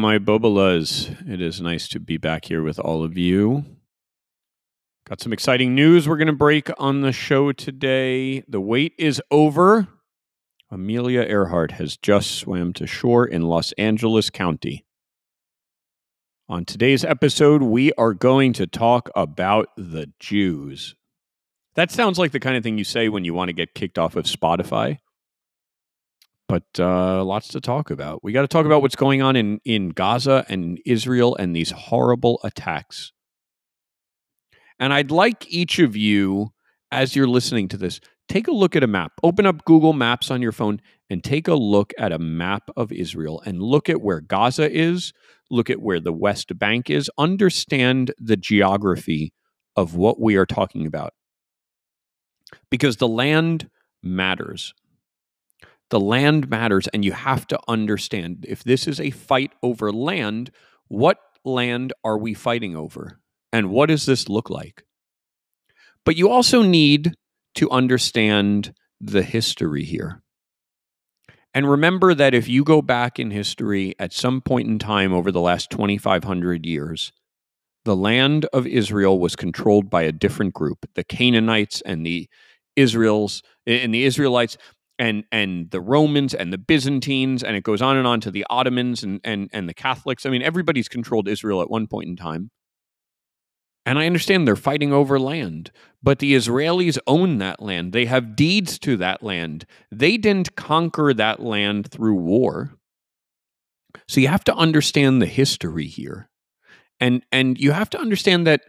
my Bobolas. It is nice to be back here with all of you. Got some exciting news we're going to break on the show today. The wait is over. Amelia Earhart has just swam to shore in Los Angeles County. On today's episode, we are going to talk about the Jews. That sounds like the kind of thing you say when you want to get kicked off of Spotify. But lots to talk about. We got to talk about what's going on in Gaza and Israel and these horrible attacks. And I'd like each of you, as you're listening to this, take a look at a map. Open up Google Maps on your phone and take a look at a map of Israel and look at where Gaza is, look at where the West Bank is, understand the geography of what we are talking about. Because the land matters. The land matters, and you have to understand, if this is a fight over land, what land are we fighting over? And what does this look like? But you also need to understand the history here. And remember that if you go back in history at some point in time over the last 2,500 years, the land of Israel was controlled by a different group, the Canaanites and the Israelites and the Romans and the Byzantines, and it goes on to the Ottomans and the Catholics. I mean, everybody's controlled Israel at one point in time. And I understand they're fighting over land, but the Israelis own that land. They have deeds to that land. They didn't conquer that land through war. So you have to understand the history here. And you have to understand that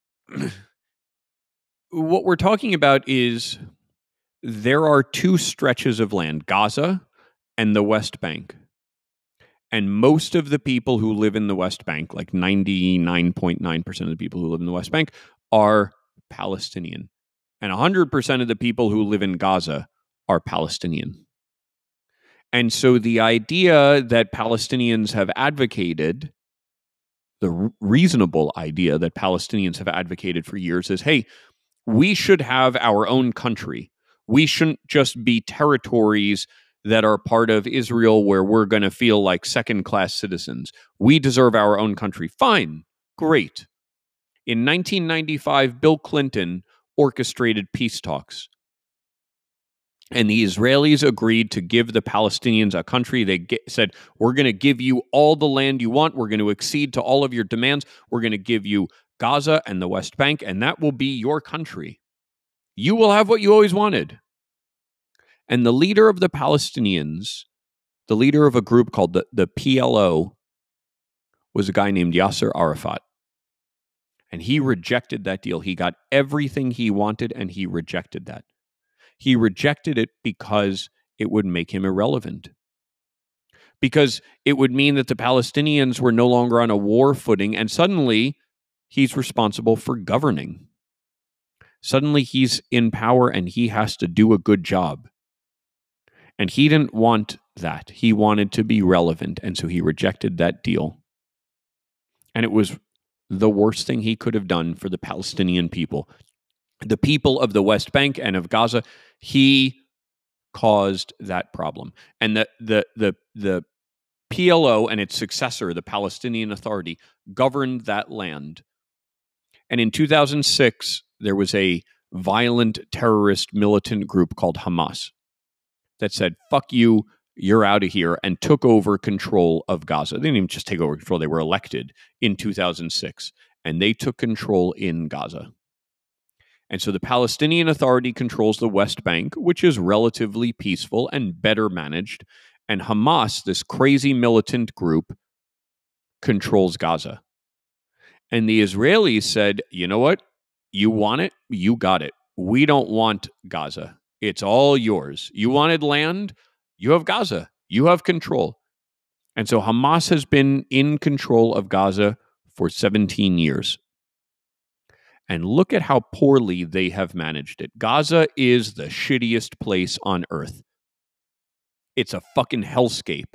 what we're talking about is there are two stretches of land, Gaza and the West Bank. And most of the people who live in the West Bank, like 99.9% of the people who live in the West Bank, are Palestinian. And 100% of the people who live in Gaza are Palestinian. And so the idea that Palestinians have advocated, the reasonable idea that Palestinians have advocated for years is, hey, we should have our own country. We shouldn't just be territories that are part of Israel where we're going to feel like second-class citizens. We deserve our own country. Fine. Great. In 1995, Bill Clinton orchestrated peace talks. And the Israelis agreed to give the Palestinians a country. They said, we're going to give you all the land you want. We're going to accede to all of your demands. We're going to give you Gaza and the West Bank, and that will be your country. You will have what you always wanted. And the leader of the Palestinians, the leader of a group called the PLO, was a guy named Yasser Arafat. And he rejected that deal. He got everything he wanted, and he rejected that. He rejected it because it would make him irrelevant. Because it would mean that the Palestinians were no longer on a war footing, and suddenly he's responsible for governing. Suddenly he's in power, and he has to do a good job. And he didn't want that. He wanted to be relevant, and so he rejected that deal. And it was the worst thing he could have done for the Palestinian people. The people of the West Bank and of Gaza, he caused that problem. And the PLO and its successor, the Palestinian Authority, governed that land. And in 2006, there was a violent terrorist militant group called Hamas that said, fuck you, you're out of here, and took over control of Gaza. They didn't even just take over control. They were elected in 2006, and they took control in Gaza. And so the Palestinian Authority controls the West Bank, which is relatively peaceful and better managed, and Hamas, this crazy militant group, controls Gaza. And the Israelis said, you know what? You want it? You got it. We don't want Gaza. It's all yours. You wanted land? You have Gaza. You have control. And so Hamas has been in control of Gaza for 17 years. And look at how poorly they have managed it. Gaza is the shittiest place on earth. It's a fucking hellscape.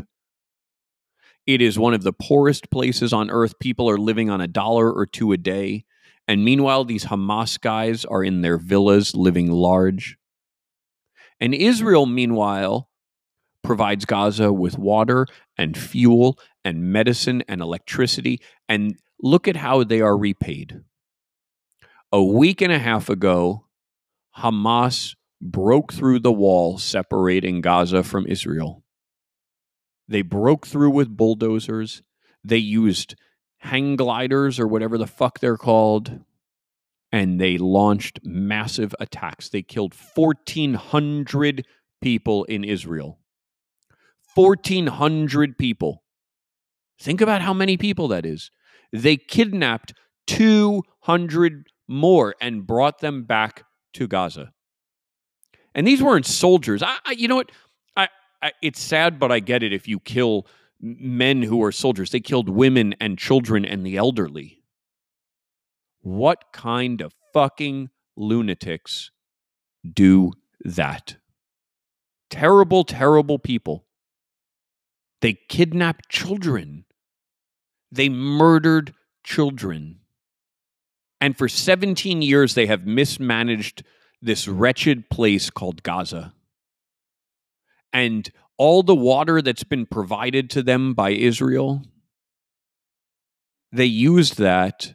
It is one of the poorest places on earth. People are living on $1 or $2 a day. And meanwhile, these Hamas guys are in their villas living large. And Israel, meanwhile, provides Gaza with water and fuel and medicine and electricity. And look at how they are repaid. A week and a half ago, Hamas broke through the wall separating Gaza from Israel. They broke through with bulldozers. They used hang gliders or whatever the fuck they're called. And they launched massive attacks. They killed 1,400 people in Israel. 1,400 people. Think about how many people that is. They kidnapped 200 more and brought them back to Gaza. And these weren't soldiers. You know what? It's sad, but I get it if you kill men who are soldiers. They killed women and children and the elderly. What kind of fucking lunatics do that? Terrible, terrible people. They kidnapped children. They murdered children. And for 17 years, they have mismanaged this wretched place called Gaza. And all the water that's been provided to them by Israel, they used that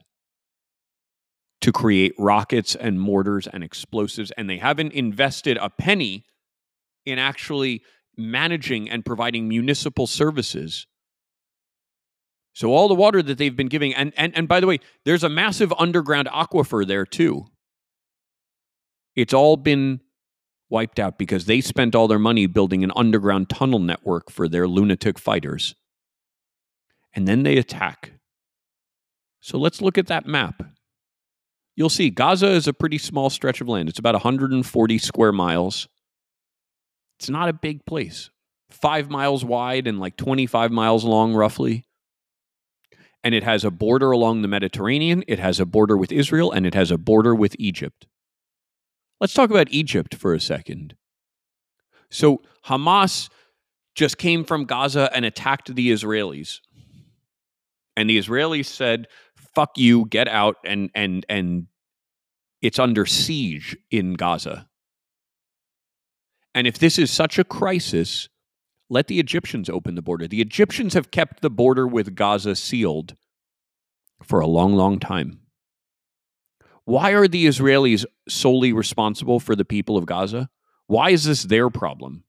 to create rockets and mortars and explosives, and they haven't invested a penny in actually managing and providing municipal services. So all the water that they've been giving, and by the way, there's a massive underground aquifer there too. It's all been wiped out because they spent all their money building an underground tunnel network for their lunatic fighters. And then they attack. So let's look at that map. You'll see Gaza is a pretty small stretch of land. It's about 140 square miles. It's not a big place. 5 miles wide and like 25 miles long, roughly. And it has a border along the Mediterranean. It has a border with Israel, and it has a border with Egypt. Let's talk about Egypt for a second. So Hamas just came from Gaza and attacked the Israelis. And the Israelis said, fuck you, get out, and it's under siege in Gaza. And if this is such a crisis, let the Egyptians open the border. The Egyptians have kept the border with Gaza sealed for a long, long time. Why are the Israelis solely responsible for the people of Gaza? Why is this their problem?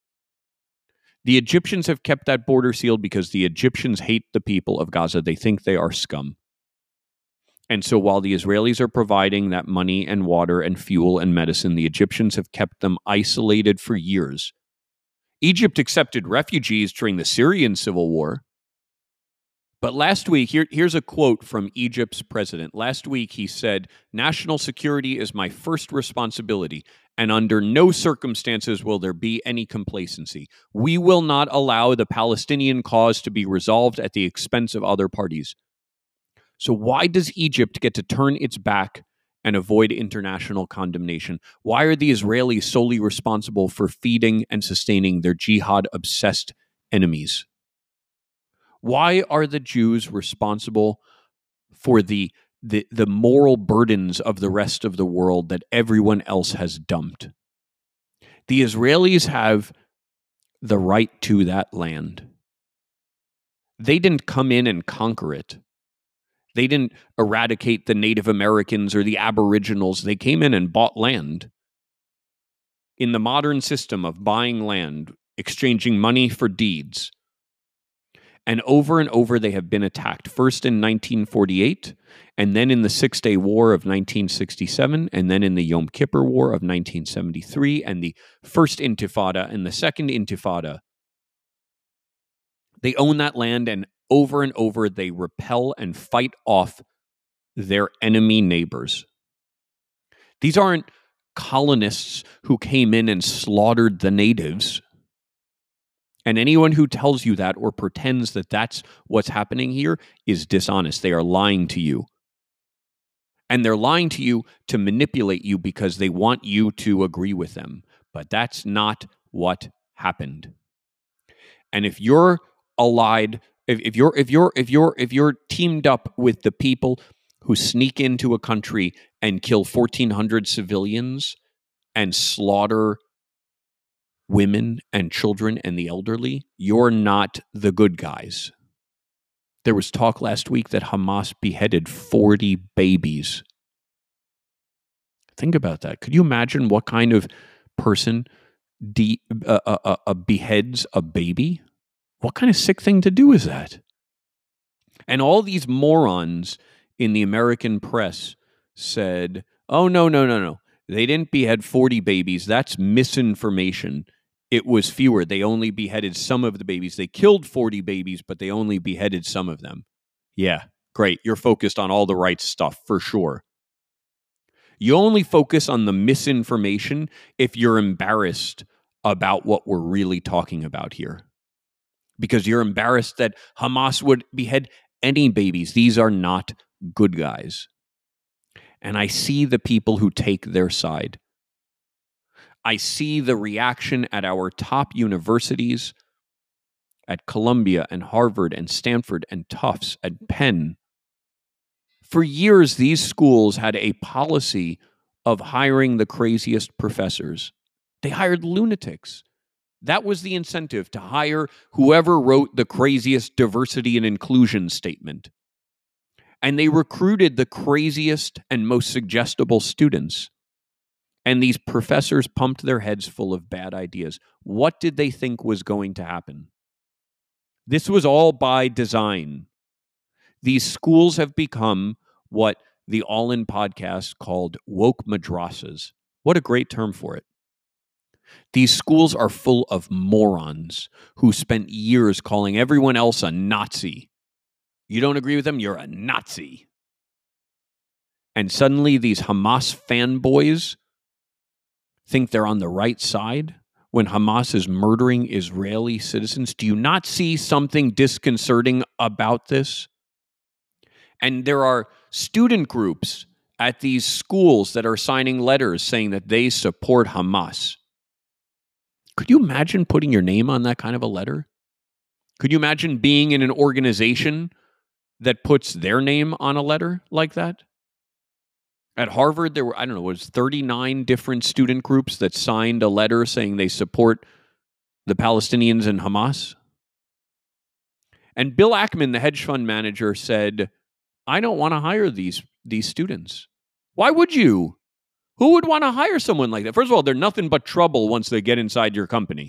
The Egyptians have kept that border sealed because the Egyptians hate the people of Gaza. They think they are scum. And so while the Israelis are providing that money and water and fuel and medicine, the Egyptians have kept them isolated for years. Egypt accepted refugees during the Syrian civil war. But last week, here's a quote from Egypt's president. Last week, he said, "National security is my first responsibility, and under no circumstances will there be any complacency. We will not allow the Palestinian cause to be resolved at the expense of other parties." So why does Egypt get to turn its back and avoid international condemnation? Why are the Israelis solely responsible for feeding and sustaining their jihad-obsessed enemies? Why are the Jews responsible for the moral burdens of the rest of the world that everyone else has dumped? The Israelis have the right to that land. They didn't come in and conquer it. They didn't eradicate the Native Americans or the Aboriginals. They came in and bought land. In the modern system of buying land, exchanging money for deeds. And over they have been attacked, first in 1948, and then in the Six-Day War of 1967, and then in the Yom Kippur War of 1973, and the First Intifada and the Second Intifada. They own that land, and over they repel and fight off their enemy neighbors. These aren't colonists who came in and slaughtered the natives. And anyone who tells you that or pretends that that's what's happening here is dishonest. They are lying to you. And they're lying to you to manipulate you because they want you to agree with them. But that's not what happened. And if you're allied, if you're teamed up with the people who sneak into a country and kill 1,400 civilians and slaughter women and children and the elderly, you're not the good guys. There was talk last week that Hamas beheaded 40 babies. Think about that. Could you imagine what kind of person beheads a baby? What kind of sick thing to do is that? And all these morons in the American press said, oh, no. They didn't behead 40 babies. That's misinformation. It was fewer. They only beheaded some of the babies. They killed 40 babies, but they only beheaded some of them. Yeah, great. You're focused on all the right stuff, for sure. You only focus on the misinformation if you're embarrassed about what we're really talking about here. Because you're embarrassed that Hamas would behead any babies. These are not good guys. And I see the people who take their side. I see the reaction at our top universities, at Columbia and Harvard and Stanford and Tufts and Penn. For years, these schools had a policy of hiring the craziest professors. They hired lunatics. That was the incentive, to hire whoever wrote the craziest diversity and inclusion statement. And they recruited the craziest and most suggestible students. And these professors pumped their heads full of bad ideas. What did they think was going to happen? This was all by design. These schools have become what the All In podcast called woke madrasas. What a great term for it. These schools are full of morons who spent years calling everyone else a Nazi. You don't agree with them? You're a Nazi. And suddenly these Hamas fanboys think they're on the right side when Hamas is murdering Israeli citizens. Do you not see something disconcerting about this? And there are student groups at these schools that are signing letters saying that they support Hamas. Could you imagine putting your name on that kind of a letter? Could you imagine being in an organization that puts their name on a letter like that? At Harvard, there were, it was 39 different student groups that signed a letter saying they support the Palestinians and Hamas. And Bill Ackman, the hedge fund manager, said, I don't want to hire these students. Why would you? Who would want to hire someone like that? First of all, they're nothing but trouble once they get inside your company.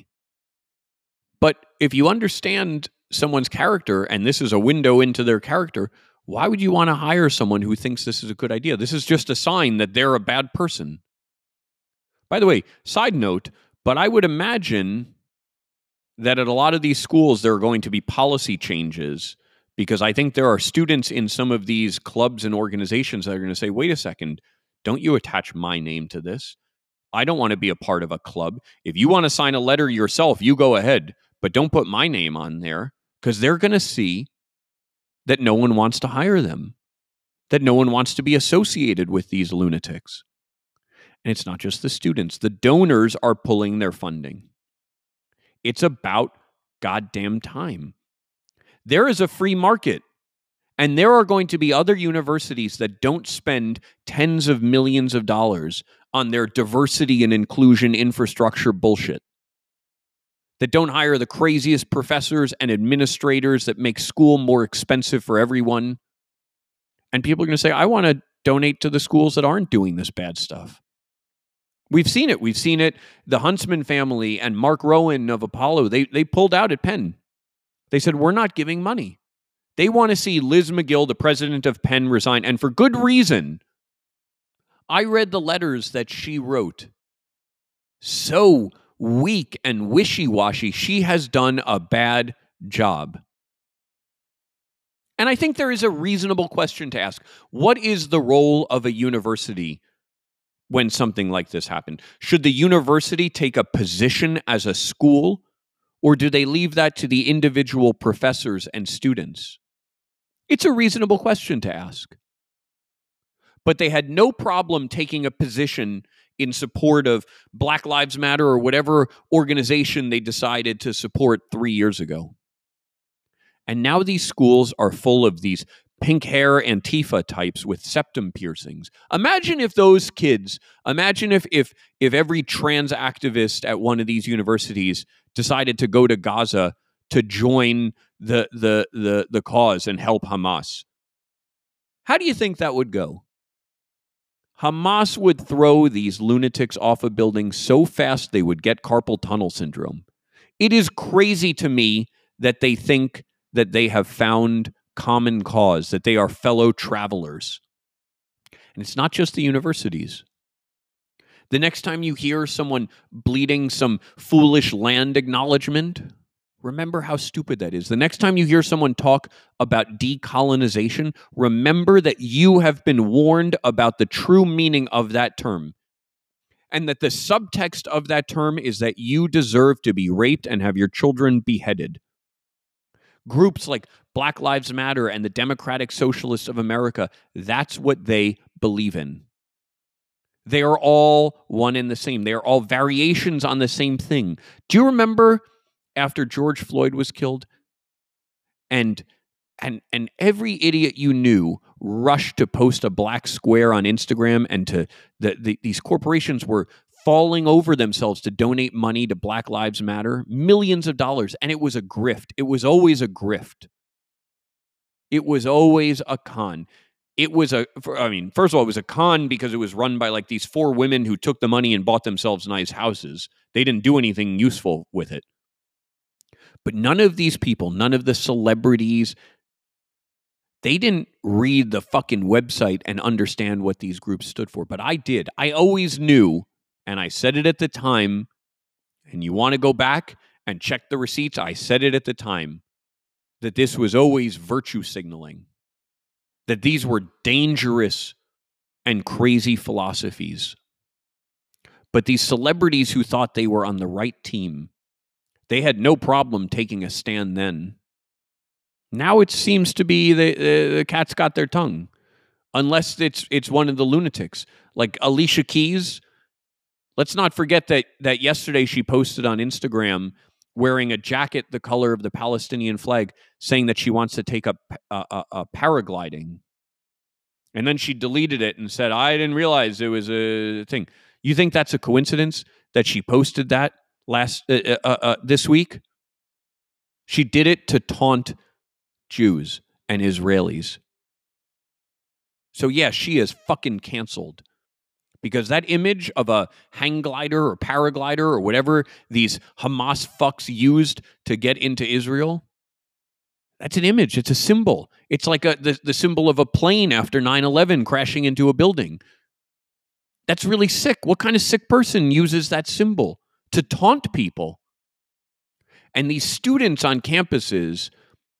But if you understand someone's character, and this is a window into their character, why would you want to hire someone who thinks this is a good idea? This is just a sign that they're a bad person. By the way, side note, but I would imagine that at a lot of these schools, there are going to be policy changes, because I think there are students in some of these clubs and organizations that are going to say, wait a second, don't you attach my name to this? I don't want to be a part of a club. If you want to sign a letter yourself, you go ahead, but don't put my name on there, because they're going to see that no one wants to hire them, that no one wants to be associated with these lunatics. And it's not just the students. The donors are pulling their funding. It's about goddamn time. There is a free market, and there are going to be other universities that don't spend tens of millions of dollars on their diversity and inclusion infrastructure bullshit, that don't hire the craziest professors and administrators that make school more expensive for everyone. And people are going to say, I want to donate to the schools that aren't doing this bad stuff. We've seen it. We've seen it. The Huntsman family and Mark Rowan of Apollo, they pulled out at Penn. They said, we're not giving money. They want to see Liz McGill, the president of Penn, resign, and for good reason. I read the letters that she wrote. So weak and wishy-washy. She has done a bad job. And I think there is a reasonable question to ask. What is the role of a university when something like this happened? Should the university take a position as a school, or do they leave that to the individual professors and students? It's a reasonable question to ask. But they had no problem taking a position in support of Black Lives Matter or whatever organization they decided to support 3 years ago. And now these schools are full of these pink hair Antifa types with septum piercings. Imagine if those kids, imagine if every trans activist at one of these universities decided to go to Gaza to join the cause and help Hamas. How do you think that would go? Hamas would throw these lunatics off a building so fast they would get carpal tunnel syndrome. It is crazy to me that they think that they have found common cause, that they are fellow travelers. And it's not just the universities. The next time you hear someone bleating some foolish land acknowledgement, remember how stupid that is. The next time you hear someone talk about decolonization, remember that you have been warned about the true meaning of that term. And that the subtext of that term is that you deserve to be raped and have your children beheaded. Groups like Black Lives Matter and the Democratic Socialists of America, that's what they believe in. They are all one and the same. They are all variations on the same thing. Do you remember after George Floyd was killed and every idiot you knew rushed to post a black square on Instagram, and these corporations were falling over themselves to donate money to Black Lives Matter, millions of dollars, and it was a grift. It was always a grift. It was always a con. First of all, it was a con because it was run by like these 4 women who took the money and bought themselves nice houses. They didn't do anything useful with it. But none of these people, none of the celebrities, they didn't read the fucking website and understand what these groups stood for. But I did. I always knew, and I said it at the time, and you want to go back and check the receipts, I said it at the time, that this was always virtue signaling, that these were dangerous and crazy philosophies. But these celebrities who thought they were on the right team, they had no problem taking a stand then. Now it seems to be the cat's got their tongue, unless it's one of the lunatics. Like Alicia Keys, let's not forget that yesterday she posted on Instagram wearing a jacket the color of the Palestinian flag, saying that she wants to take up paragliding. And then she deleted it and said, I didn't realize it was a thing. You think that's a coincidence that she posted that this week? She did it to taunt Jews and Israelis. So yeah, she is fucking canceled. Because that image of a hang glider or paraglider or whatever these Hamas fucks used to get into Israel, that's an image. It's a symbol. It's like the symbol of a plane after 9/11 crashing into a building. That's really sick. What kind of sick person uses that symbol to taunt people? And these students on campuses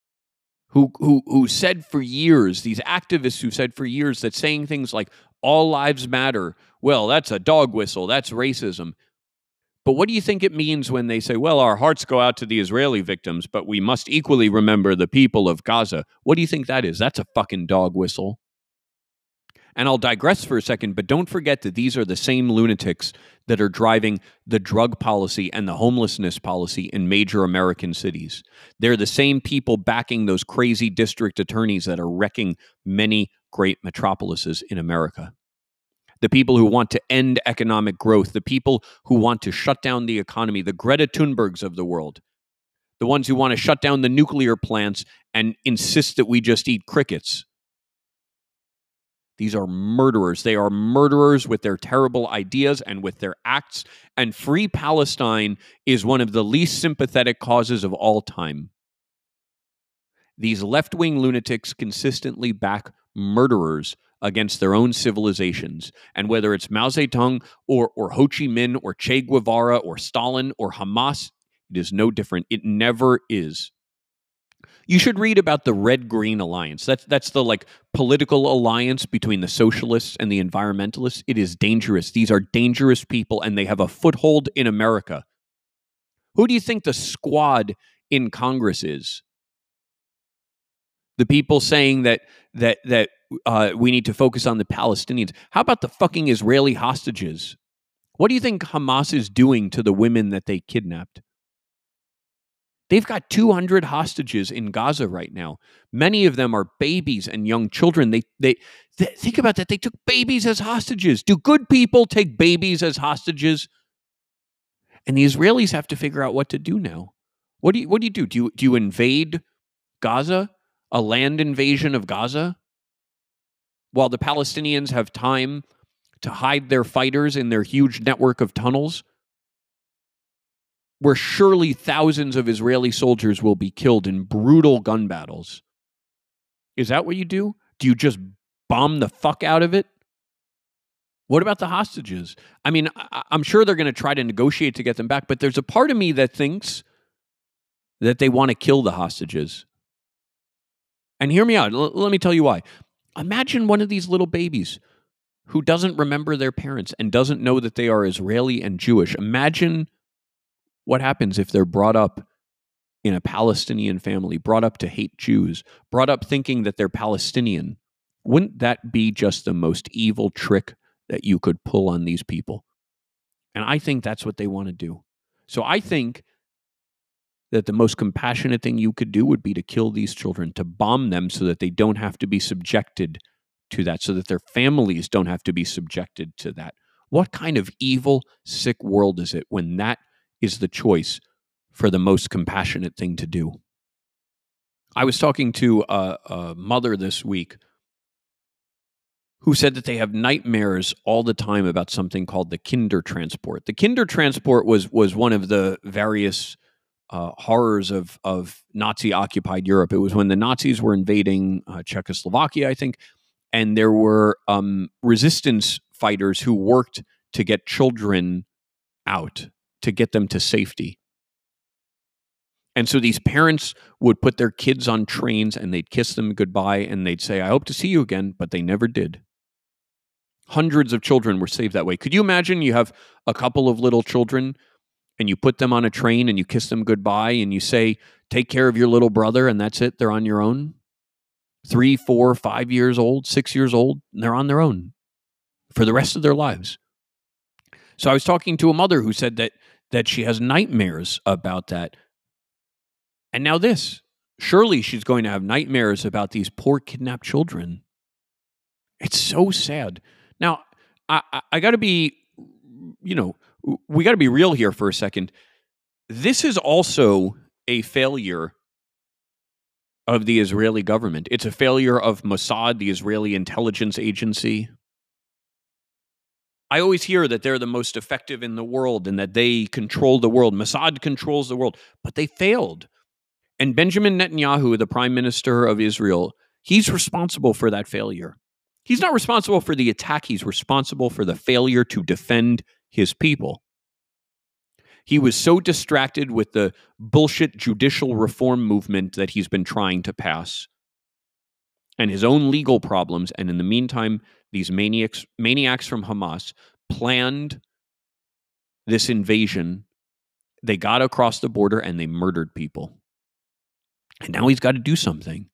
who said for years, these activists who said for years that saying things like all lives matter, well, that's a dog whistle, that's racism. But what do you think it means when they say, well, our hearts go out to the Israeli victims, but we must equally remember the people of Gaza? What do you think that is? That's a fucking dog whistle. And I'll digress for a second, but don't forget that these are the same lunatics that are driving the drug policy and the homelessness policy in major American cities. They're the same people backing those crazy district attorneys that are wrecking many great metropolises in America. The people who want to end economic growth, the people who want to shut down the economy, the Greta Thunbergs of the world, the ones who want to shut down the nuclear plants and insist that we just eat crickets. These are murderers. They are murderers with their terrible ideas and with their acts. And Free Palestine is one of the least sympathetic causes of all time. These left-wing lunatics consistently back murderers against their own civilizations. And whether it's Mao Zedong or Ho Chi Minh or Che Guevara or Stalin or Hamas, it is no different. It never is. You should read about the Red-Green Alliance. That's the political alliance between the socialists and the environmentalists. It is dangerous. These are dangerous people, and they have a foothold in America. Who do you think the squad in Congress is? The people saying that we need to focus on the Palestinians. How about the fucking Israeli hostages? What do you think Hamas is doing to the women that they kidnapped? They've got 200 hostages in Gaza right now. Many of them are babies and young children. They think about that. They took babies as hostages. Do good people take babies as hostages? And the Israelis have to figure out what to do now. What do you do? Do you invade Gaza? A land invasion of Gaza? While the Palestinians have time to hide their fighters in their huge network of tunnels, where surely thousands of Israeli soldiers will be killed in brutal gun battles. Is that what you do? Do you just bomb the fuck out of it? What about the hostages? I mean, I'm sure they're going to try to negotiate to get them back, but there's a part of me that thinks that they want to kill the hostages. And hear me out. Let me tell you why. Imagine one of these little babies who doesn't remember their parents and doesn't know that they are Israeli and Jewish. Imagine what happens if they're brought up in a Palestinian family, brought up to hate Jews, brought up thinking that they're Palestinian. Wouldn't that be just the most evil trick that you could pull on these people? And I think that's what they want to do. So I think that the most compassionate thing you could do would be to kill these children, to bomb them so that they don't have to be subjected to that, so that their families don't have to be subjected to that. What kind of evil, sick world is it when that is the choice for the most compassionate thing to do? I was talking to a mother this week who said that they have nightmares all the time about something called the Kindertransport. The Kindertransport was one of the various horrors of Nazi-occupied Europe. It was when the Nazis were invading Czechoslovakia, I think, and there were resistance fighters who worked to get children out, to get them to safety. And so these parents would put their kids on trains and they'd kiss them goodbye and they'd say, "I hope to see you again," but they never did. Hundreds of children were saved that way. Could you imagine you have a couple of little children and you put them on a train and you kiss them goodbye and you say, "Take care of your little brother," and that's it, they're on your own? 3, 4, 5 years old, 6 years old, and they're on their own for the rest of their lives. So I was talking to a mother who said that she has nightmares about that. And now this. Surely she's going to have nightmares about these poor kidnapped children. It's so sad. Now, I got to be, we got to be real here for a second. This is also a failure of the Israeli government. It's a failure of Mossad, the Israeli intelligence agency. I always hear that they're the most effective in the world and that they control the world. Mossad controls the world, but they failed. And Benjamin Netanyahu, the prime minister of Israel, he's responsible for that failure. He's not responsible for the attack. He's responsible for the failure to defend his people. He was so distracted with the bullshit judicial reform movement that he's been trying to pass and his own legal problems. And in the meantime, these maniacs from Hamas planned this invasion. They got across the border and they murdered people. And now he's got to do something.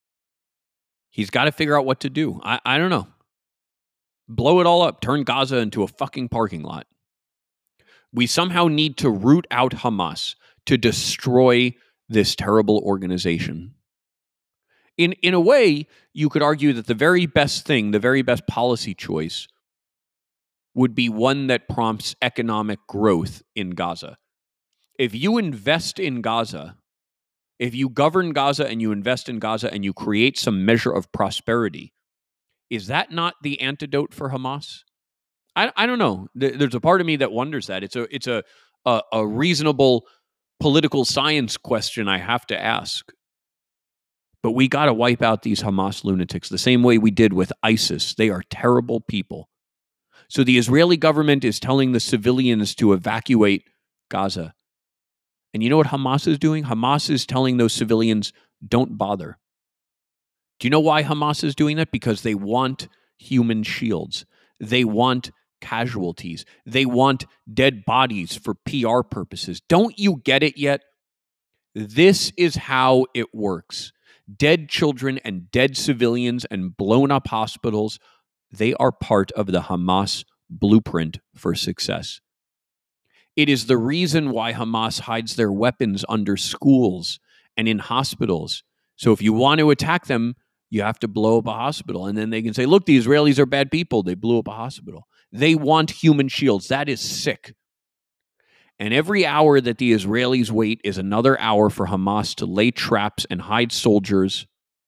He's got to figure out what to do. I don't know. Blow it all up. Turn Gaza into a fucking parking lot. We somehow need to root out Hamas to destroy this terrible organization. In a way, you could argue that the very best thing, the very best policy choice would be one that prompts economic growth in Gaza. If you invest in Gaza, if you govern Gaza and you invest in Gaza and you create some measure of prosperity, is that not the antidote for Hamas? I don't know. There's a part of me that wonders that. It's a reasonable political science question I have to ask. But we got to wipe out these Hamas lunatics the same way we did with ISIS. They are terrible people. So the Israeli government is telling the civilians to evacuate Gaza. And you know what Hamas is doing? Hamas is telling those civilians, don't bother. Do you know why Hamas is doing that? Because they want human shields. They want casualties. They want dead bodies for PR purposes. Don't you get it yet? This is how it works. Dead children and dead civilians and blown up hospitals, they are part of the Hamas blueprint for success. It is the reason why Hamas hides their weapons under schools and in hospitals. So if you want to attack them, you have to blow up a hospital. And then they can say, look, the Israelis are bad people. They blew up a hospital. They want human shields. That is sick. And every hour that the Israelis wait is another hour for Hamas to lay traps and hide soldiers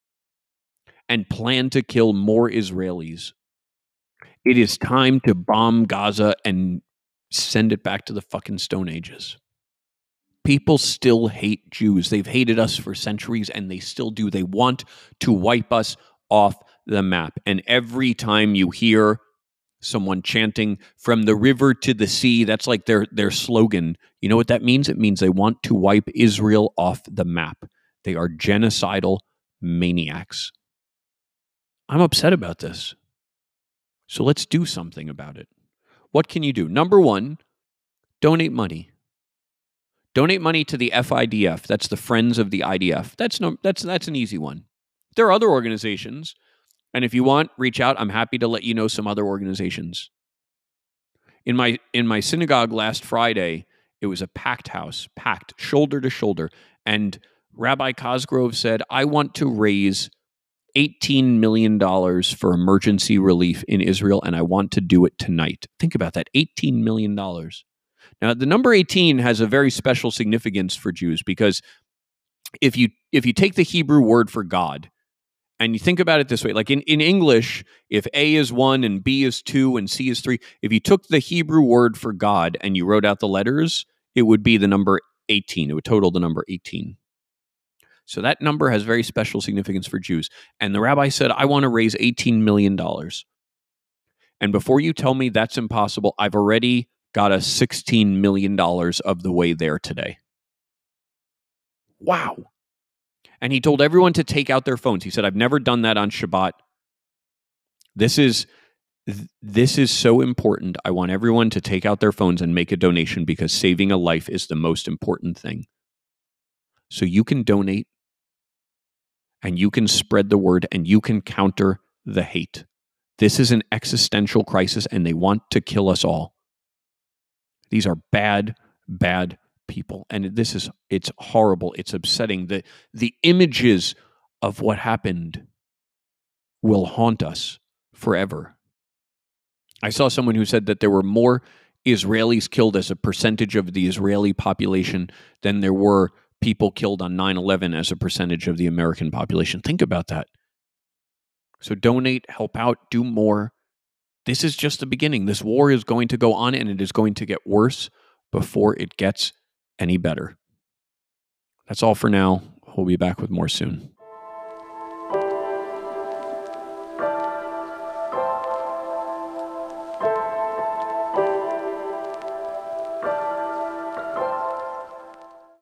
and plan to kill more Israelis. It is time to bomb Gaza and send it back to the fucking Stone Ages. People still hate Jews. They've hated us for centuries, and they still do. They want to wipe us off the map. And every time you hear someone chanting from the river to the sea, that's like their slogan. You know what that means? It means they want to wipe Israel off the map. They are genocidal maniacs. I'm upset about this. So let's do something about it. What can you do? Number one, donate money. Donate money to the FIDF. That's the Friends of the IDF. That's an easy one. There are other organizations, and if you want, reach out. I'm happy to let you know some other organizations. In my synagogue last Friday, it was a packed house, packed shoulder to shoulder, and Rabbi Cosgrove said, "I want to raise $18 million for emergency relief in Israel, and I want to do it tonight." Think about that, $18 million. Now, the number 18 has a very special significance for Jews, because if you take the Hebrew word for God, and you think about it this way, like in English, if A is 1 and B is 2 and C is 3, if you took the Hebrew word for God and you wrote out the letters, it would be the number 18. It would total the number 18. So that number has very special significance for Jews. And the rabbi said, I want to raise $18 million. And before you tell me that's impossible, I've already got us $16 million of the way there today. Wow. And he told everyone to take out their phones. He said, I've never done that on Shabbat. This is so important. I want everyone to take out their phones and make a donation, because saving a life is the most important thing. So you can donate, and you can spread the word, and you can counter the hate. This is an existential crisis, and they want to kill us all. These are bad, bad people. And it's horrible. It's upsetting. The images of what happened will haunt us forever. I saw someone who said that there were more Israelis killed as a percentage of the Israeli population than there were people killed on 9/11 as a percentage of the American population. Think about that. So donate, help out, do more. This is just the beginning. This war is going to go on, and it is going to get worse before it gets any better. That's all for now. We'll be back with more soon.